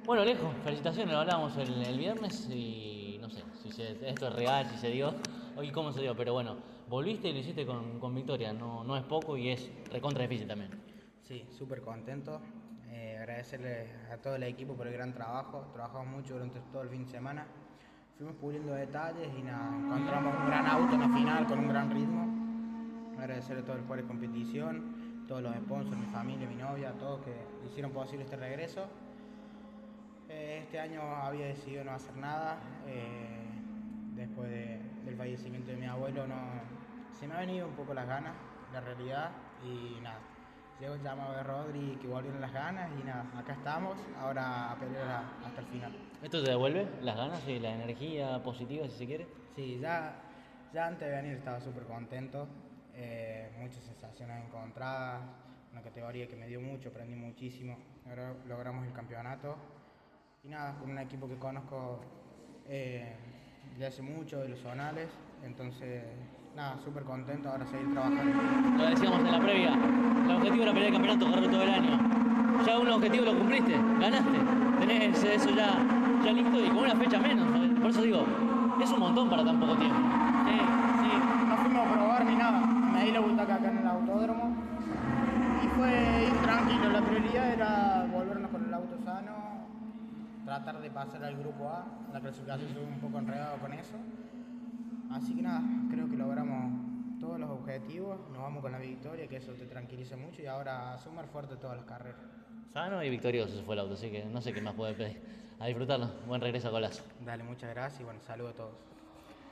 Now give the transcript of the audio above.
Bueno, Alejo, felicitaciones, lo hablábamos el viernes y no sé si esto es real, si se dio y cómo se dio, pero bueno, volviste y lo hiciste con victoria, no es poco y es recontra difícil también. Sí, súper contento. Agradecerle a todo el equipo por el gran trabajo. Trabajamos mucho durante todo el fin de semana. Fuimos puliendo detalles y nada, encontramos un gran auto en la final con un gran ritmo. Agradecerle a todo el cuadro de competición, todos los sponsors, mi familia, mi novia, todos que hicieron posible este regreso. Este año había decidido no hacer nada. Después del fallecimiento de mi abuelo, se me ha venido un poco las ganas, la realidad, y nada. Llegó el llamado de Rodri que volvieron las ganas y nada, acá estamos, ahora a pelear hasta el final. ¿Esto te devuelve las ganas y la energía positiva, si se quiere? Sí, ya antes de venir estaba súper contento, muchas sensaciones encontradas, una categoría que me dio mucho, aprendí muchísimo, ahora logramos el campeonato y nada, con un equipo que conozco de hace mucho, de los zonales, entonces nada, súper contento, ahora seguir trabajando. Lo decíamos en la previa, el objetivo era pelear el campeonato, correr todo el año. Ya un objetivo lo cumpliste, ganaste, tenés eso ya listo y con una fecha menos, ¿sabes? Por eso digo, es un montón para tan poco tiempo. Sí, sí, no fuimos a probar ni nada, me di la butaca acá en el autódromo y fue ir tranquilo, la prioridad era volvernos con el auto sano, tratar de pasar al grupo A, la clasificación estuvo un poco enredado con eso, así que nada, creo que logramos todos los objetivos, nos vamos con la victoria, que eso te tranquiliza mucho y ahora a sumar fuerte todas las carreras. Sano y victorioso se fue el auto, así que no sé qué más puede pedir. A disfrutarlo, buen regreso a Golazo. Dale, muchas gracias y bueno, saludos a todos.